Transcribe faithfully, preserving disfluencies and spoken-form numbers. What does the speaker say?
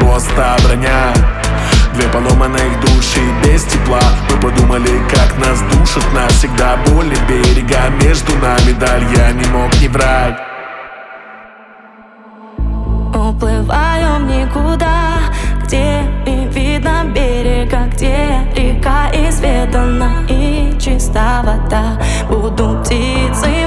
просто броня. Две поломанных души без тепла. Мы подумали, как нас душат навсегда боли берега между нами. Даль я не мог не врать. Уплываем никуда, где не видно берега, где река изведана и чиста вода. Буду птицей